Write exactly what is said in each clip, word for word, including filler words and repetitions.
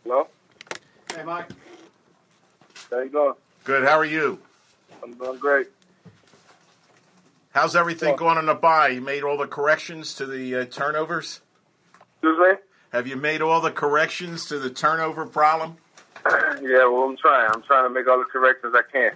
Hello? Hey, Mike. How you doing? Good. How are you? I'm doing great. How's everything going on the bye? You made all the corrections to the uh, turnovers? Excuse me? Have you made all the corrections to the turnover problem? Yeah, well, I'm trying. I'm trying to make all the corrections I can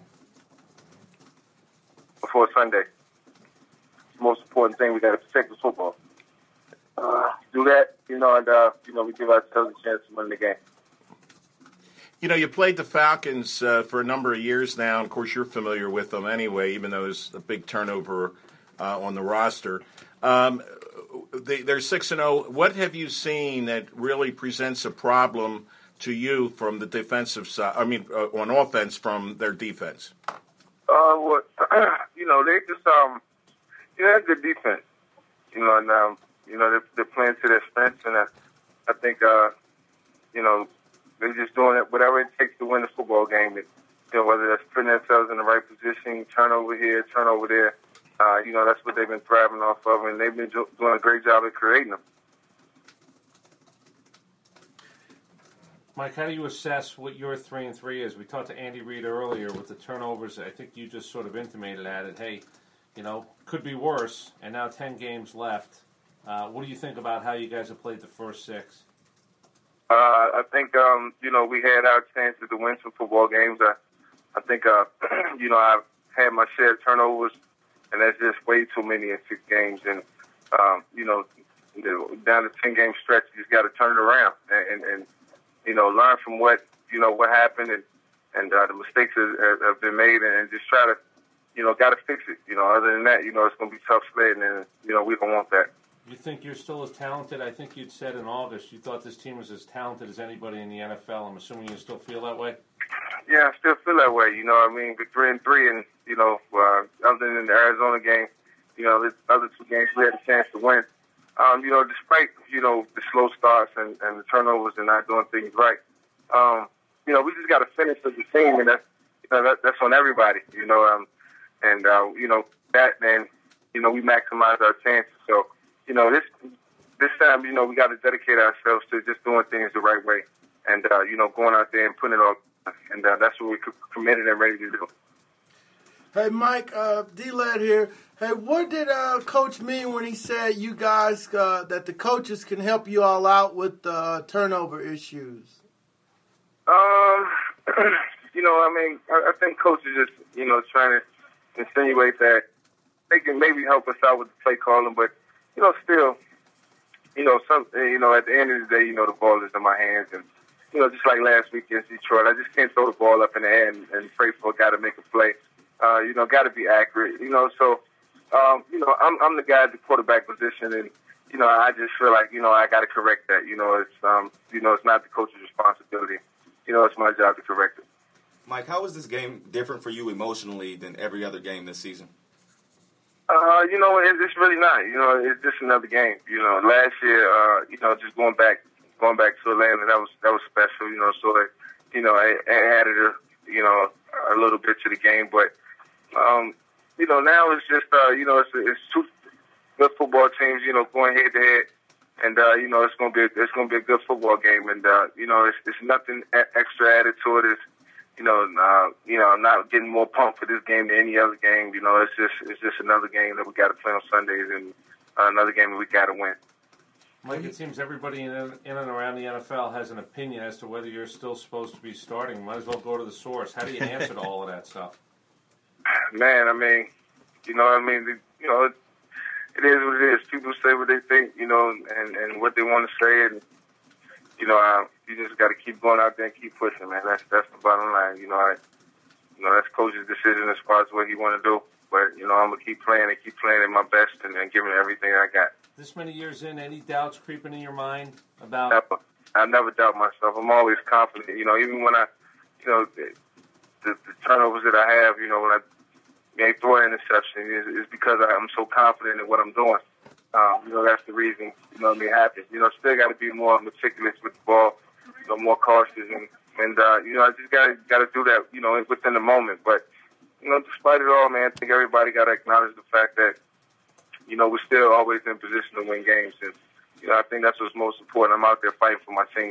before Sunday. It's the most important thing. We got to protect the football. Uh, do that, you know, and, uh, you know, we give ourselves a chance to win the game. You know, you played the Falcons uh, for a number of years now. And of course, you're familiar with them anyway, even though there's a big turnover uh, on the roster. Um, they, they're six and oh. What have you seen that really presents a problem to you from the defensive side? I mean, uh, on offense from their defense? Uh, well, you know, they just, um, you know, they're good defense. You know, and, um, you know, they're, they're playing to their strengths. And I, I think, uh, you know, they're just doing it, whatever it takes to win the football game. It, you know, whether that's putting themselves in the right position, turnover here, turnover there. Uh, you know, that's what they've been thriving off of, and they've been do- doing a great job at creating them. Mike, how do you assess what your three and three is? We talked to Andy Reid earlier with the turnovers. I think you just sort of intimated at it. Hey, you know, could be worse, and now ten games left. Uh, what do you think about how you guys have played the first six? Uh, I think, um, you know, we had our chances to win some football games. I, I think, uh, you know, I've had my share of turnovers, and that's just way too many in six games. And, um, you know, down the ten-game stretch, you just got to turn it around and, and, and, you know, learn from what, you know, what happened and, and uh, the mistakes that have been made and just try to, you know, got to fix it. You know, other than that, you know, it's going to be tough sledding, and, you know, we don't want that. You think you're still as talented? I think you'd said in August you thought this team was as talented as anybody in the N F L. I'm assuming you still feel that way? Yeah, I still feel that way. You know, I mean, we're three and three, and, you know, uh, other than the Arizona game, you know, the other two games we had a chance to win. Um, you know, despite, you know, the slow starts and, and the turnovers and not doing things right, um, you know, we just got to finish as a team, and that's, you know, that, that's on everybody, you know, um, and, uh, you know, that, and, you know, we maximize our chances. So, you know, this this time, you know, we got to dedicate ourselves to just doing things the right way and, uh, you know, going out there and putting it all, and uh, that's what we're committed and ready to do. Hey, Mike, uh, D-Led here. Hey, what did uh, Coach mean when he said you guys, uh, that the coaches can help you all out with uh, turnover issues? Um, you know, I mean, I, I think Coach is just, you know, trying to insinuate that they can maybe help us out with the play calling, but, you know, still, you know, some, you know, at the end of the day, you know, the ball is in my hands, and, you know, just like last week against Detroit, I just can't throw the ball up in the air and, and pray for a guy to make a play. Uh, you know, got to be accurate, you know, so, um, you know, I'm, I'm the guy at the quarterback position, and, you know, I just feel like, you know, I got to correct that. You know, it's, um, you know, it's not the coach's responsibility. You know, it's my job to correct it. Mike, how is this game different for you emotionally than every other game this season? Uh, you know, it, it's really not. You know, it's just another game. You know, last year, uh, you know, just going back, going back to Atlanta, that was that was special. You know, so it, you know, it, it added a, you know, a little bit to the game. But, um, you know, now it's just, uh, you know, it's it's two good football teams. You know, going head to head, and uh, you know, it's gonna be a, it's gonna be a good football game. And uh, you know, it's it's nothing extra added to it. It's, You know, uh, you know, I'm not getting more pumped for this game than any other game. You know, it's just it's just another game that we got to play on Sundays, and uh, another game that we got to win. Mike, it seems everybody in, in and around the N F L has an opinion as to whether you're still supposed to be starting. Might as well go to the source. How do you answer to all of that stuff? Man, I mean, you know, I mean, you know, it, it is what it is. People say what they think, you know, and, and what they want to say, and you know, uh, you just got to keep going out there and keep pushing, man. That's that's the bottom line. You know, I, you know, that's coach's decision as far as what he want to do. But you know, I'm gonna keep playing and keep playing at my best and, and giving everything I got. This many years in, any doubts creeping in your mind about? Never. I never doubt myself. I'm always confident. You know, even when I, you know, the, the, the turnovers that I have, you know, when I may throw an interception, is, is because I'm so confident in what I'm doing. Um, you know, that's the reason, you know, me happy. You know, still got to be more meticulous with the ball, you know, more cautious, and, and uh, you know, I just got to got to do that, you know, within the moment. But, you know, despite it all, man, I think everybody got to acknowledge the fact that, you know, we're still always in position to win games. And, you know, I think that's what's most important. I'm out there fighting for my team.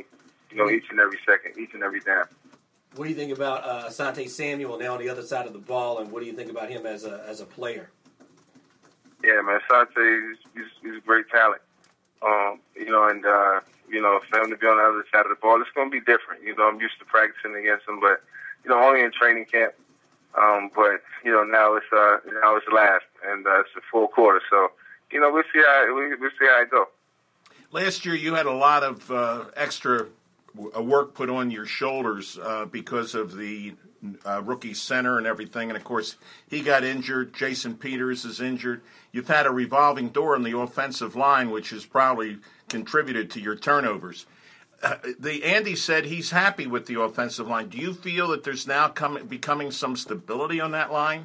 you know, each and every second, each and every down. What do you think about uh, Asante Samuel now on the other side of the ball, and what do you think about him as a as a player? Yeah, man, Asante is he's, he's a great talent. Um, you know, and uh, you know, for him to be on the other side of the ball, it's going to be different. You know, I'm used to practicing against him, but you know, only in training camp. Um, but you know, now it's uh, now it's last, and uh, it's a full quarter. So you know, we'll see how we we'll see how it go. Last year, you had a lot of uh, extra work put on your shoulders uh, because of the uh, rookie center and everything. And, of course, he got injured. Jason Peters is injured. You've had a revolving door in the offensive line, which has probably contributed to your turnovers. Uh, the Andy said he's happy with the offensive line. Do you feel that there's now coming, becoming some stability on that line?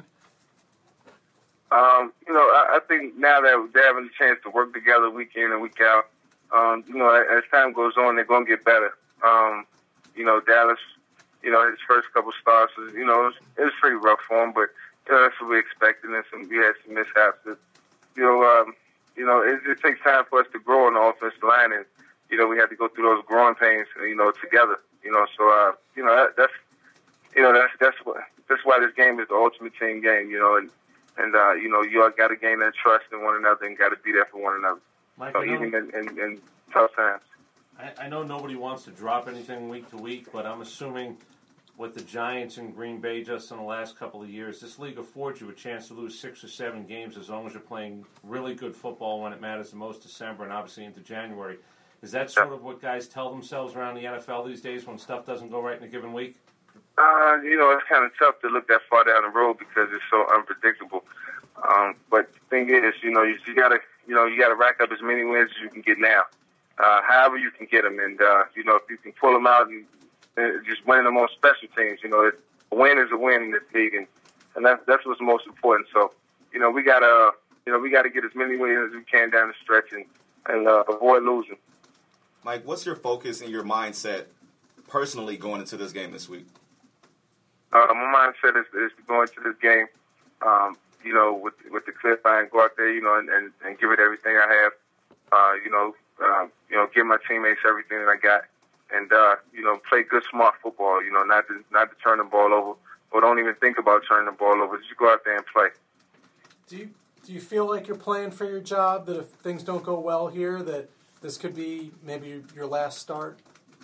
Um, you know, I, I think now that they're having a chance to work together week in and week out, um, you know, as time goes on, they're going to get better. Um, you know, Dallas, you know, his first couple starts, was, you know, it was, it was pretty rough for him, but, you know, that's what we expected, and some, we had some mishaps. That, you know, um, you know, it, it takes time for us to grow on the offensive line, and, you know, we had to go through those growing pains, you know, together, you know, so, uh, you know, that, that's, you know, that's, that's what, that's why this game is the ultimate team game, you know, and, and, uh, you know, you all got to gain that trust in one another and got to be there for one another. Mike, so I know, even in, in, in tough times. I, I know nobody wants to drop anything week to week, but I'm assuming with the Giants and Green Bay just in the last couple of years, this league affords you a chance to lose six or seven games as long as you're playing really good football when it matters the most, December and obviously into January. Is that sort of what guys tell themselves around the N F L these days when stuff doesn't go right in a given week? Uh, you know, it's kind of tough to look that far down the road because it's so unpredictable. Um, but the thing is, you know, you, you gotta, you know, you gotta rack up as many wins as you can get now. Uh, however you can get them, and uh, you know, if you can pull them out and, and just winning them on special teams, you know, it, a win is a win in this league, and, and that's that's what's most important. So, you know, we gotta, you know, we gotta get as many wins as we can down the stretch and and uh, avoid losing. Mike, what's your focus and your mindset personally going into this game this week? Uh, my mindset is, is to go into this game, um, you know, with with the clip I and go out there, you know, and, and, and give it everything I have. Uh, you know, uh, you know, give my teammates everything that I got, and uh, you know, play good, smart football. You know, not to not to turn the ball over, or don't even think about turning the ball over. Just go out there and play. Do you do you feel like you're playing for your job? That if things don't go well here, that this could be maybe your last start?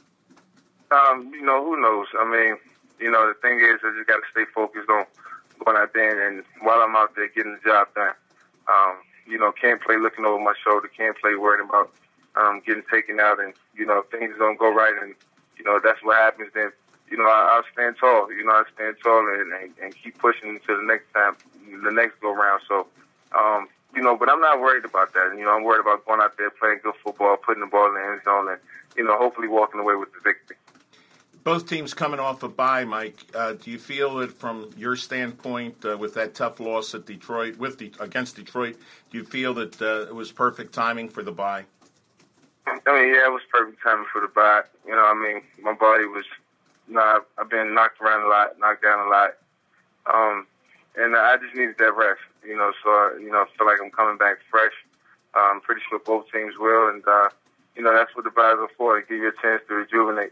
Um, you know, who knows? I mean, you know, the thing is, I just got to stay focused on going out there, and while I'm out there getting the job done, um, you know, can't play looking over my shoulder, can't play worrying about um, getting taken out, and, you know, if things don't go right, and, you know, that's what happens, then, you know, I, I'll stand tall. You know, I'll stand tall and, and, and keep pushing until the next time, the next go-round. So, um, you know, but I'm not worried about that. You know, I'm worried about going out there, playing good football, putting the ball in the end zone, and, you know, hopefully walking away with the victory. Both teams coming off a bye, Mike. Uh, do you feel that from your standpoint, uh, with that tough loss at Detroit, with the, against Detroit, do you feel that uh, it was perfect timing for the bye? I mean, yeah, it was perfect timing for the bye. You know, I mean, my body was, you know, I've, I've been knocked around a lot, knocked down a lot, um, and I just needed that rest. You know, so I, you know, I feel like I'm coming back fresh. Uh, I'm pretty sure both teams will, and uh, you know, that's what the byes are for, to give you a chance to rejuvenate.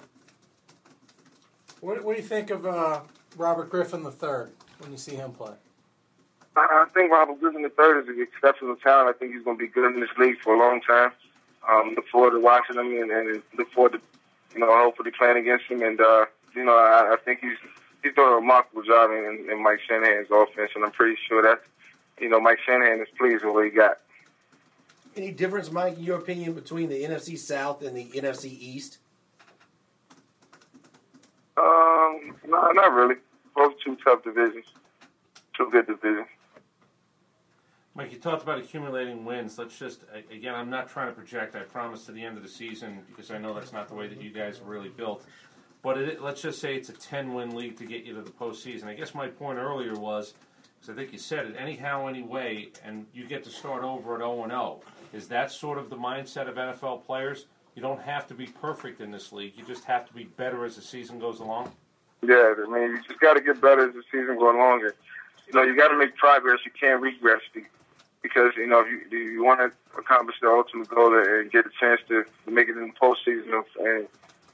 What, what do you think of uh, Robert Griffin the third when you see him play? I, I think Robert Griffin the third is an exceptional talent. I think he's going to be good in this league for a long time. Um, look forward to watching him and, and look forward to, you know, hopefully playing against him. And, uh, you know, I, I think he's he's doing a remarkable job in, in Mike Shanahan's offense, and I'm pretty sure that, you know, Mike Shanahan is pleased with what he got. Any difference, Mike, in your opinion, between the N F C South and the N F C East? Um, no, not really. Both two tough divisions, two good divisions. Mike, you talked about accumulating wins. Let's just, again, I'm not trying to project, I promise, to the end of the season, because I know that's not the way that you guys are really built. But it, let's just say it's a ten-win league to get you to the postseason. I guess my point earlier was, because I think you said it, anyhow, anyway, and you get to start over at oh and oh. Is that sort of the mindset of N F L players? You don't have to be perfect in this league. You just have to be better as the season goes along. Yeah, I mean, you just got to get better as the season goes along. And, you know, you got to make progress. You can't regress because, you know, if you, you want to accomplish the ultimate goal and get a chance to make it in the postseason and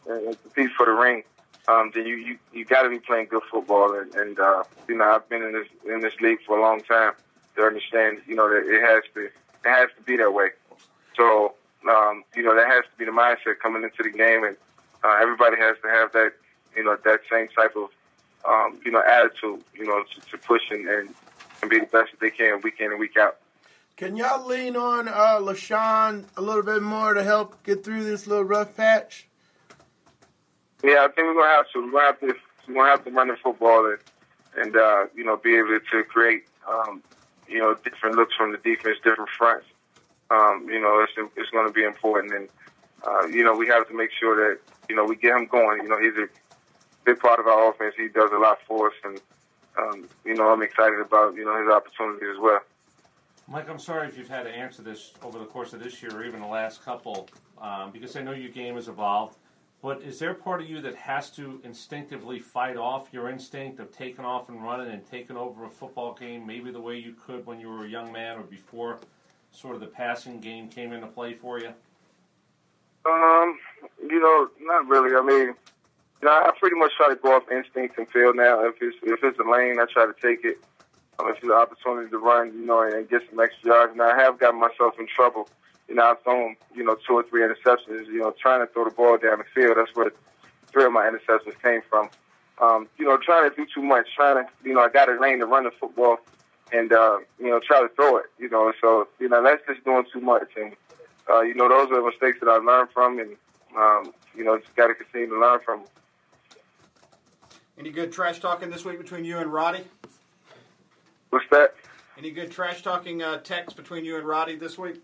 and, and compete for the ring, um, then you you, you got to be playing good football. And, and uh, you know, I've been in this in this league for a long time to understand, you know, that it has to it has to be that way. So, um, you know, that has to be the mindset coming into the game, and uh, everybody has to have that, you know, that same type of, um, you know, attitude, you know, to, to push and, and and be the best that they can week in and week out. Can y'all lean on uh, LaShawn a little bit more to help get through this little rough patch? Yeah, I think we're gonna have to. We're gonna have to. We're gonna have to run the football and, and uh, you know, be able to create, um, you know, different looks from the defense, different fronts. Um, you know, it's it's going to be important, and uh, you know, we have to make sure that, you know, we get him going. You know, he's a big part of our offense. He does a lot for us, and um, you know, I'm excited about, you know, his opportunity as well. Mike, I'm sorry if you've had to answer this over the course of this year or even the last couple, um, because I know your game has evolved. But is there a part of you that has to instinctively fight off your instinct of taking off and running and taking over a football game, maybe the way you could when you were a young man or before sort of the passing game came into play for you? Um, you know, not really. I mean, you know, I pretty much try to go off instinct and feel now. If it's if it's a lane, I try to take it. Um, if it's an opportunity to run, you know, and get some extra yards. And I have gotten myself in trouble. You know, I've thrown, you know, two or three interceptions, you know, trying to throw the ball down the field. That's where three of my interceptions came from. Um, you know, trying to do too much, trying to, you know, I got a lane to run the football and, uh, you know, try to throw it, you know. So, you know, that's just doing too much. And, uh, you know, those are mistakes that I've learned from, and, um, you know, just got to continue to learn from them. Any good trash talking this week between you and Roddy? What's that? Any good trash talking uh, text between you and Roddy this week?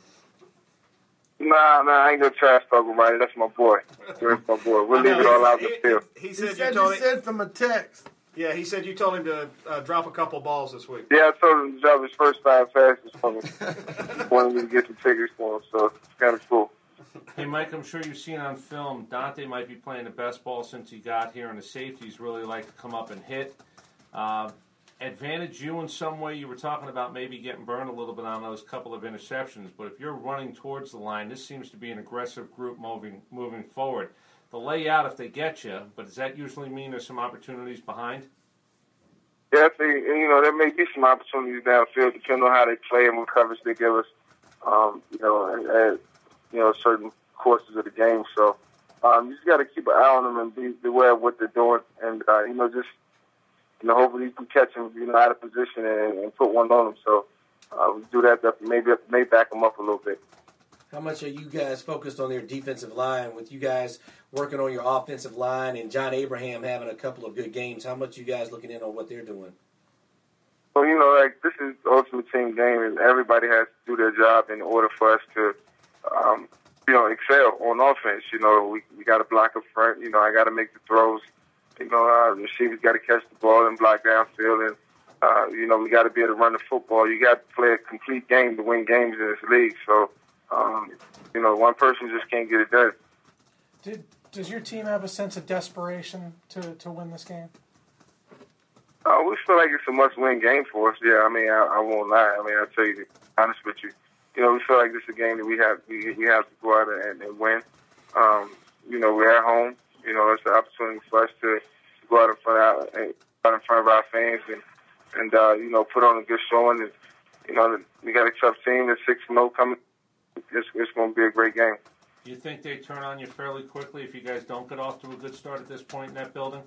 Nah, nah, I ain't gonna trash talk with Roddy. That's my boy. That's my boy. We'll leave it all out in the field. He, he, He said, said you told you him. sent him a text. Yeah, he said you told him to uh, drop a couple balls this week. Yeah, I told him to drop his first five passes for me. Wanted me to get some tickets for him, so it's kind of cool. Hey, Mike, I'm sure you've seen on film, Dante might be playing the best ball since he got here, and the safeties really like to come up and hit. Uh, advantage you in some way? You were talking about maybe getting burned a little bit on those couple of interceptions, but if you're running towards the line, this seems to be an aggressive group moving moving forward. The layout, if they get you, but does that usually mean there's some opportunities behind? Yeah, I think, you know, there may be some opportunities downfield, depending on how they play and what coverage they give us, um, you know, at, you know, certain courses of the game. So um, you just got to keep an eye on them and be, be aware of what they're doing, and, uh, you know, just, you know, hopefully you can catch them, you know, out of position and, and put one on them. So uh, we do that, that maybe may back them up a little bit. How much are you guys focused on their defensive line? With you guys working on your offensive line and John Abraham having a couple of good games, how much you guys looking in on what they're doing? Well, you know, like, this is the ultimate team game, and everybody has to do their job in order for us to, um, you know, excel on offense. You know, we we got to block up front. You know, I got to make the throws. You know, uh, the receivers got to catch the ball and block downfield, and uh, you know, we got to be able to run the football. You got to play a complete game to win games in this league. So, um, you know, one person just can't get it done. Did does your team have a sense of desperation to, to win this game? Uh, we feel like it's a must-win game for us. Yeah, I mean, I, I won't lie. I mean, I'll tell you, to be honest with you, you know, we feel like this is a game that we have we, we have to go out and, and win. Um, you know, we're at home. You know, it's an opportunity for us to go out in front of our, out in front of our fans and and uh, you know, put on a good showing. And you know, we got a tough team. There's six and zero coming. It's, it's going to be a great game. Do you think they turn on you fairly quickly if you guys don't get off to a good start at this point in that building?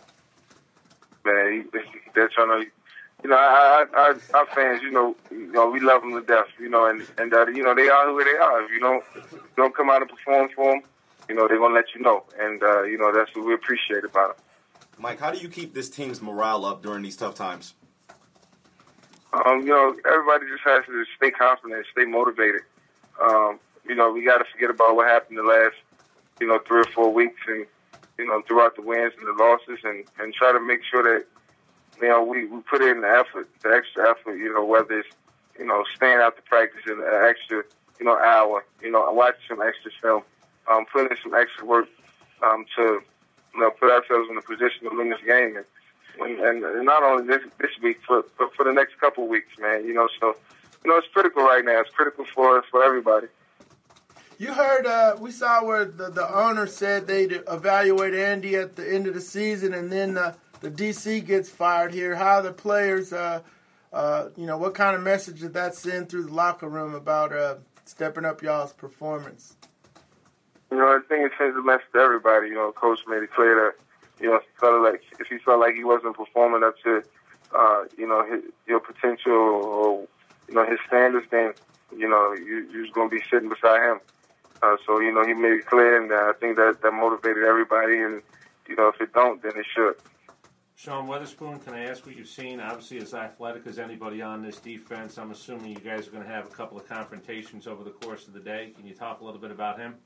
Man, they're trying to, you know, our, our, our fans, you know, you know, we love them to death, you know, and, and uh, you know, they are who they are. If you don't, if you don't come out and perform for them, you know, they're going to let you know. And, uh, you know, that's what we appreciate about them. Mike, how do you keep this team's morale up during these tough times? Um, you know, everybody just has to stay confident, stay motivated. Um, you know, we got to forget about what happened the last, you know, three or four weeks and, you know, throughout the wins and the losses, and, and try to make sure that, you know, we, we put in the effort, the extra effort, you know, whether it's, you know, staying out to practice in an extra, you know, hour, you know, watching some extra film, um, putting in some extra work um, to, you know, put ourselves in a position to win this game. And, and, and not only this this week, for, but for the next couple of weeks, man, you know, so, you know, it's critical right now. It's critical for for everybody. You heard, uh, we saw where the, the owner said they'd evaluate Andy at the end of the season, and then uh, the D C gets fired here. How are the players, uh, uh, you know, what kind of message did that send through the locker room about uh, stepping up y'all's performance? You know, I think it sends a message to everybody. You know, Coach made it clear that, you know, if he felt like, if he felt like he wasn't performing up to, uh, you know, his, your potential or, you know, his standards, then, you know, you, you're just going to be sitting beside him. Uh, so, you know, he made it clear, and uh, I think that, that motivated everybody. And, you know, if it don't, then it should. Sean Weatherspoon, can I ask what you've seen? Obviously, as athletic as anybody on this defense, I'm assuming you guys are going to have a couple of confrontations over the course of the day. Can you talk a little bit about him?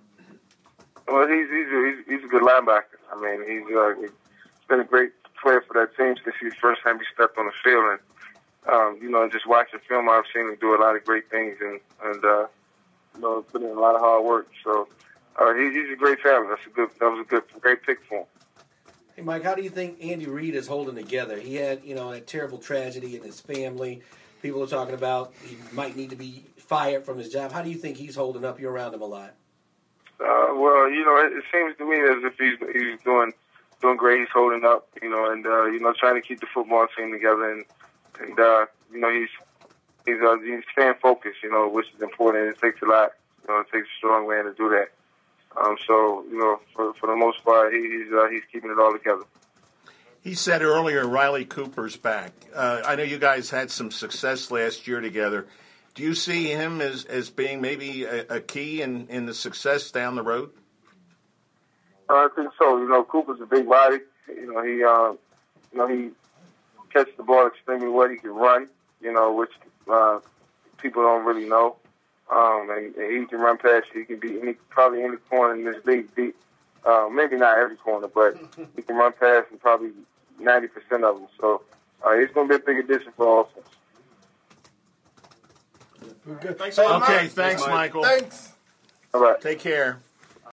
Well, he's he's a, he's, he's a good linebacker. I mean, he's, uh, he's been a great player for that team since the first time he stepped on the field. And, um, you know, just watching film, I've seen him do a lot of great things and, and uh, you know, put in a lot of hard work. So uh, he, he's a great family. That's a good. That was a good, great pick for him. Hey, Mike, how do you think Andy Reid is holding together? He had, you know, that terrible tragedy in his family. People are talking about he might need to be fired from his job. How do you think he's holding up? You're around him a lot. Uh, well, you know, it, it seems to me as if he's he's doing doing great. He's holding up, you know, and uh, you know, trying to keep the football team together, and and uh, you know, he's he's uh, he's staying focused, you know, which is important. It takes a lot, you know, it takes a strong man to do that. Um, so, you know, for for the most part, he, he's uh, he's keeping it all together. He said earlier, Riley Cooper's back. Uh, I know you guys had some success last year together. Do you see him as, as being maybe a, a key in, in the success down the road? Uh, I think so. You know, Cooper's a big body. You know, he uh, you know he catches the ball extremely well. He can run. You know, which uh, people don't really know. Um, and, and he can run past you. He can be any, probably any corner in this league. Beat, uh, maybe not every corner, but he can run past and probably ninety percent of them. So uh, it's going to be a big addition for offense. We're good. Thanks, Hey, Mike. Okay, Mike. thanks, Mike. Michael. Thanks. All right. Take care.